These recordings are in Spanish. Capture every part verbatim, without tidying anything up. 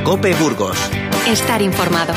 COPE Burgos. Estar informado.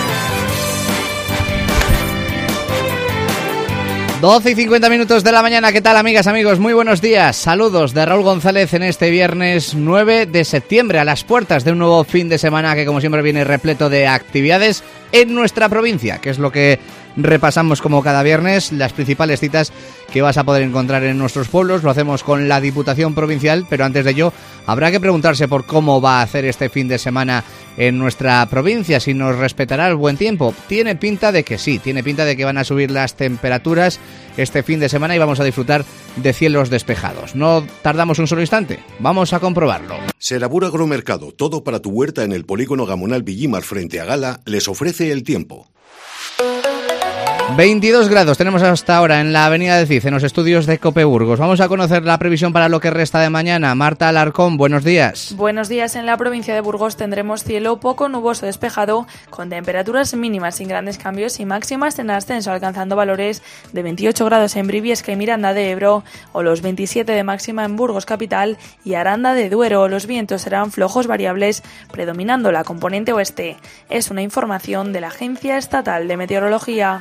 doce y cincuenta minutos de la mañana. ¿Qué tal, amigas, amigos? Muy buenos días. Saludos de Raúl González en este viernes nueve de septiembre, a las puertas de un nuevo fin de semana que, como siempre, viene repleto de actividades en nuestra provincia, que es lo que repasamos como cada viernes, las principales citas que vas a poder encontrar en nuestros pueblos. Lo hacemos con la Diputación Provincial, pero antes de ello habrá que preguntarse por cómo va a hacer este fin de semana en nuestra provincia, si nos respetará el buen tiempo. Tiene pinta de que sí, tiene pinta de que van a subir las temperaturas este fin de semana y vamos a disfrutar de cielos despejados. No tardamos un solo instante, vamos a comprobarlo. Serabur Agromercado, todo para tu huerta en el polígono Gamonal Villimar frente a Gala, les ofrece el tiempo. veintidós grados tenemos hasta ahora en la avenida de Cid, en los estudios de COPE Burgos. Vamos a conocer la previsión para lo que resta de mañana. Marta Alarcón, buenos días. Buenos días. En la provincia de Burgos tendremos cielo poco nuboso despejado, con temperaturas mínimas sin grandes cambios y máximas en ascenso, alcanzando valores de veintiocho grados en Briviesca y Miranda de Ebro, o los veintisiete de máxima en Burgos capital y Aranda de Duero. Los vientos serán flojos variables, predominando la componente oeste. Es una información de la Agencia Estatal de Meteorología.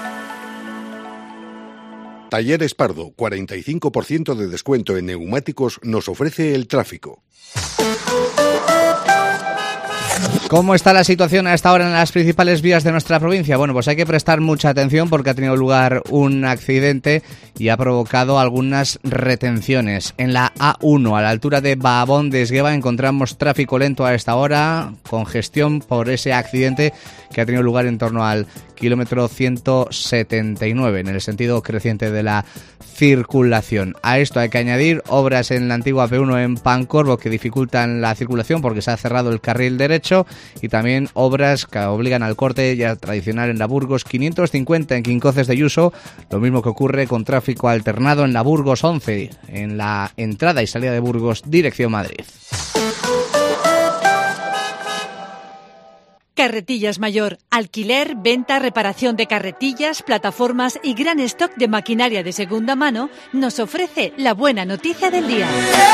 Talleres Pardo, cuarenta y cinco por ciento de descuento en neumáticos, nos ofrece el tráfico. ¿Cómo está la situación a esta hora en las principales vías de nuestra provincia? Bueno, pues hay que prestar mucha atención porque ha tenido lugar un accidente y ha provocado algunas retenciones. En la A uno, a la altura de Baabón de Esgueva, encontramos tráfico lento a esta hora, congestión por ese accidente que ha tenido lugar en torno al kilómetro ciento setenta y nueve, en el sentido creciente de la circulación. A esto hay que añadir obras en la antigua P uno en Pancorbo que dificultan la circulación porque se ha cerrado el carril derecho, y también obras que obligan al corte ya tradicional en la Burgos quinientos cincuenta en Quincoces de Yuso, lo mismo que ocurre con tráfico alternado en la Burgos once, en la entrada y salida de Burgos dirección Madrid. Carretillas Mayor. Alquiler, venta, reparación de carretillas, plataformas y gran stock de maquinaria de segunda mano nos ofrece la buena noticia del día.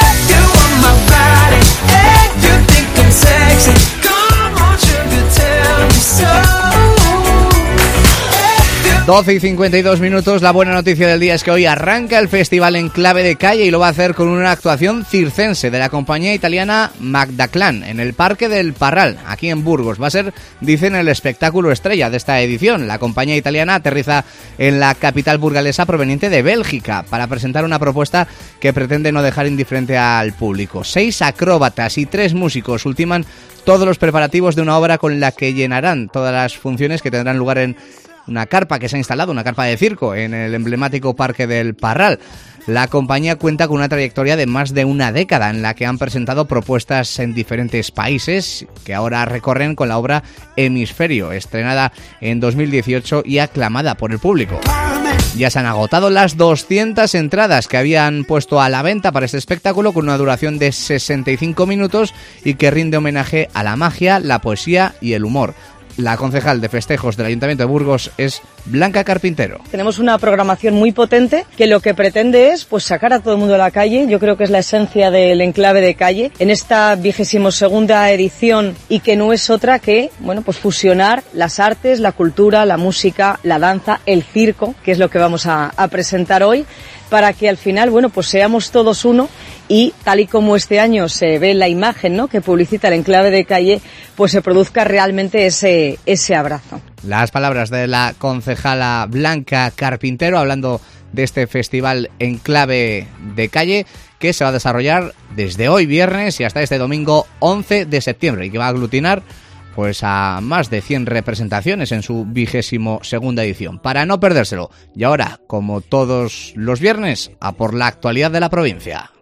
doce y cincuenta y dos minutos, la buena noticia del día es que hoy arranca el festival en clave de calle y lo va a hacer con una actuación circense de la compañía italiana Magdaclan en el Parque del Parral, aquí en Burgos. Va a ser, dicen, el espectáculo estrella de esta edición. La compañía italiana aterriza en la capital burgalesa proveniente de Bélgica para presentar una propuesta que pretende no dejar indiferente al público. Seis acróbatas y tres músicos ultiman todos los preparativos de una obra con la que llenarán todas las funciones que tendrán lugar en una carpa que se ha instalado, una carpa de circo, en el emblemático Parque del Parral. La compañía cuenta con una trayectoria de más de una década en la que han presentado propuestas en diferentes países que ahora recorren con la obra Hemisferio, estrenada en dos mil dieciocho y aclamada por el público. Ya se han agotado las doscientas entradas que habían puesto a la venta para este espectáculo, con una duración de sesenta y cinco minutos y que rinde homenaje a la magia, la poesía y el humor. La concejal de festejos del Ayuntamiento de Burgos es Blanca Carpintero. Tenemos una programación muy potente que lo que pretende es pues sacar a todo el mundo a la calle. Yo creo que es la esencia del enclave de calle en esta vigésimo segunda edición, y que no es otra que bueno pues fusionar las artes, la cultura, la música, la danza, el circo, que es lo que vamos a, a presentar hoy, para que al final bueno pues seamos todos uno. Y tal y como este año se ve la imagen, ¿no?, que publicita el enclave de calle, pues se produzca realmente ese, ese abrazo. Las palabras de la concejala Blanca Carpintero hablando de este festival Enclave de Calle que se va a desarrollar desde hoy viernes y hasta este domingo once de septiembre y que va a aglutinar pues a más de cien representaciones en su vigésimo segunda edición. Para no perdérselo. Y ahora, como todos los viernes, a por la actualidad de la provincia.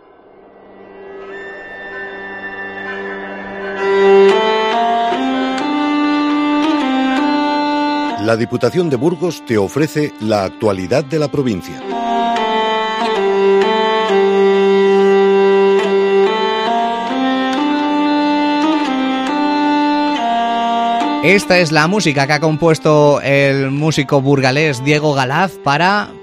La Diputación de Burgos te ofrece la actualidad de la provincia. Esta es la música que ha compuesto el músico burgalés Diego Galaz para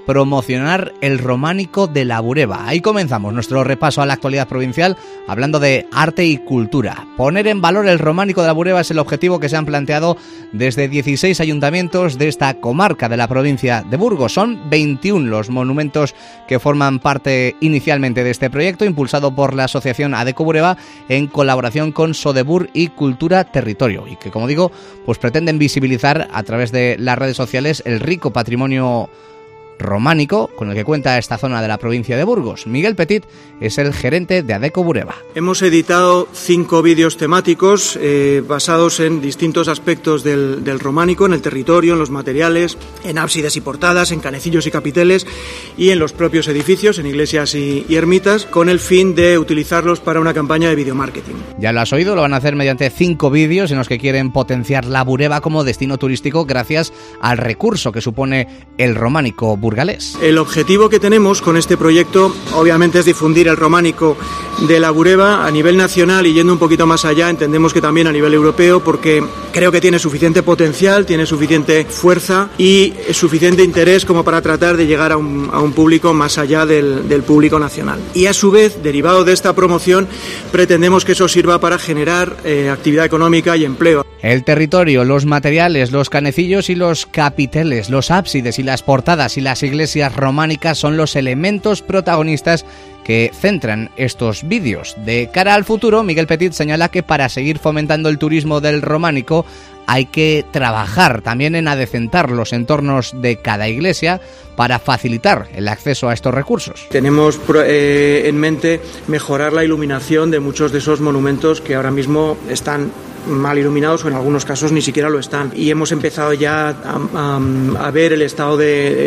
promocionar el románico de la Bureba. Ahí comenzamos nuestro repaso a la actualidad provincial hablando de arte y cultura. Poner en valor el románico de la Bureba es el objetivo que se han planteado desde dieciséis ayuntamientos de esta comarca de la provincia de Burgos. Son veintiuno los monumentos que forman parte inicialmente de este proyecto impulsado por la asociación Adeco Bureba en colaboración con Sodebur y Cultura Territorio y que, como digo, pues pretenden visibilizar a través de las redes sociales el rico patrimonio románico con el que cuenta esta zona de la provincia de Burgos. Miguel Petit es el gerente de Adeco Bureba. Hemos editado cinco vídeos temáticos eh, basados en distintos aspectos del, del románico, en el territorio, en los materiales, en ábsides y portadas, en canecillos y capiteles y en los propios edificios, en iglesias y, y ermitas, con el fin de utilizarlos para una campaña de videomarketing. Ya lo has oído, lo van a hacer mediante cinco vídeos en los que quieren potenciar la Bureba como destino turístico gracias al recurso que supone el románico burgalés. El objetivo que tenemos con este proyecto obviamente es difundir el románico de la Bureba a nivel nacional y yendo un poquito más allá, entendemos que también a nivel europeo, porque creo que tiene suficiente potencial, tiene suficiente fuerza y suficiente interés como para tratar de llegar a un, a un público más allá del, del público nacional. Y a su vez, derivado de esta promoción, pretendemos que eso sirva para generar eh, actividad económica y empleo. El territorio, los materiales, los canecillos y los capiteles, los ábsides y las portadas y las iglesias románicas son los elementos protagonistas que centran estos vídeos. De cara al futuro, Miguel Petit señala que para seguir fomentando el turismo del románico hay que trabajar también en adecentar los entornos de cada iglesia para facilitar el acceso a estos recursos. Tenemos eh, en mente mejorar la iluminación de muchos de esos monumentos que ahora mismo están mal iluminados o en algunos casos ni siquiera lo están. Y hemos empezado ya a, a, a ver el estado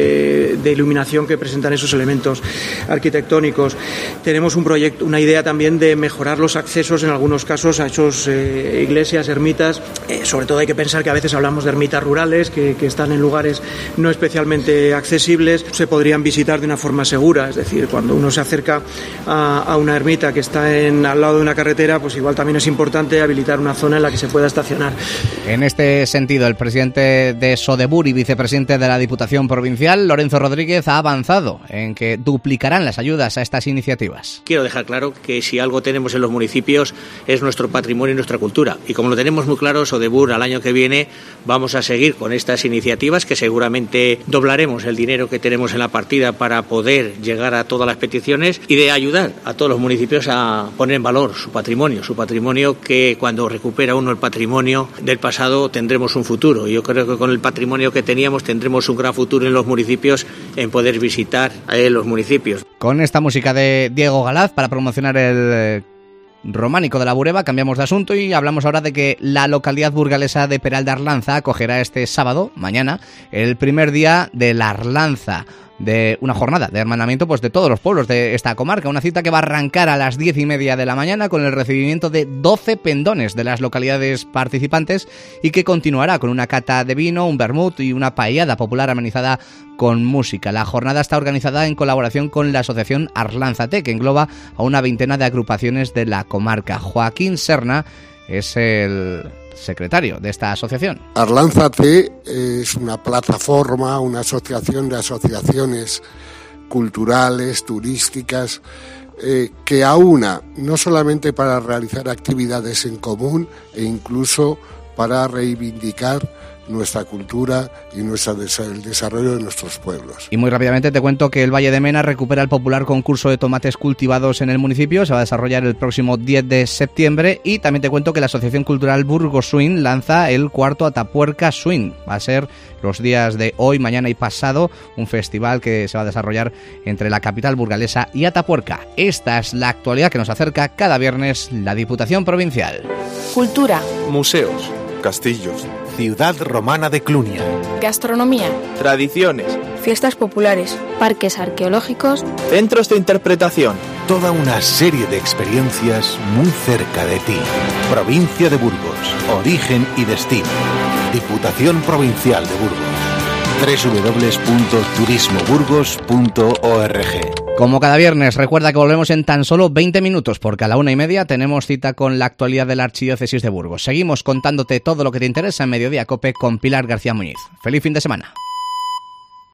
de, de iluminación que presentan esos elementos arquitectónicos. Tenemos un proyecto, una idea también de mejorar los accesos en algunos casos a esas eh, iglesias, ermitas. Eh, sobre todo hay que pensar que a veces hablamos de ermitas rurales que, que están en lugares no especialmente accesibles. Se podrían visitar de una forma segura, es decir, cuando uno se acerca a, a una ermita que está en, al lado de una carretera, pues igual también es importante habilitar una zona en la que se pueda estacionar. En este sentido, el presidente de Sodebur y vicepresidente de la Diputación Provincial, Lorenzo Rodríguez, ha avanzado en que duplicarán las ayudas a estas iniciativas. Quiero dejar claro que si algo tenemos en los municipios es nuestro patrimonio y nuestra cultura. Y como lo tenemos muy claro, Sodebur al año que viene vamos a seguir con estas iniciativas que seguramente doblaremos el dinero que tenemos en la partida para poder llegar a todas las peticiones y de ayudar a todos los municipios a poner en valor su patrimonio, su patrimonio que cuando recupera uno el patrimonio del pasado tendremos un futuro. Yo creo que con el patrimonio que teníamos tendremos un gran futuro en los municipios en poder visitar eh, los municipios. Con esta música de Diego Galaz para promocionar el eh, románico de la Bureba cambiamos de asunto y hablamos ahora de que la localidad burgalesa de Peral de Arlanza acogerá este sábado, mañana, el primer día de la Arlanza, de una jornada de hermanamiento pues de todos los pueblos de esta comarca, una cita que va a arrancar a las diez y media de la mañana con el recibimiento de doce pendones de las localidades participantes y que continuará con una cata de vino, un vermut y una paellada popular amenizada con música. La jornada está organizada en colaboración con la asociación Arlanzate, que engloba a una veintena de agrupaciones de la comarca. Joaquín Serna es el secretario de esta asociación. Arlanzate es una plataforma, una asociación de asociaciones culturales, turísticas, eh, que aúna no solamente para realizar actividades en común e incluso para reivindicar nuestra cultura y nuestra el desarrollo de nuestros pueblos. Y muy rápidamente te cuento que el Valle de Mena recupera el popular concurso de tomates cultivados en el municipio. Se va a desarrollar el próximo diez de septiembre y también te cuento que la Asociación Cultural Burgos Swing lanza el cuarto Atapuerca Swing. Va a ser los días de hoy, mañana y pasado un festival que se va a desarrollar entre la capital burgalesa y Atapuerca. Esta es la actualidad que nos acerca cada viernes la Diputación Provincial. Cultura. Museos. Castillos. Ciudad romana de Clunia. Gastronomía. Tradiciones. Fiestas populares. Parques arqueológicos. Centros de interpretación. Toda una serie de experiencias muy cerca de ti. Provincia de Burgos. Origen y destino. Diputación Provincial de Burgos. doble u doble u doble u punto turismo burgos punto org. Como cada viernes, recuerda que volvemos en tan solo veinte minutos, porque a la una y media tenemos cita con la actualidad de la Archidiócesis de Burgos. Seguimos contándote todo lo que te interesa en Mediodía COPE con Pilar García Muñiz. ¡Feliz fin de semana!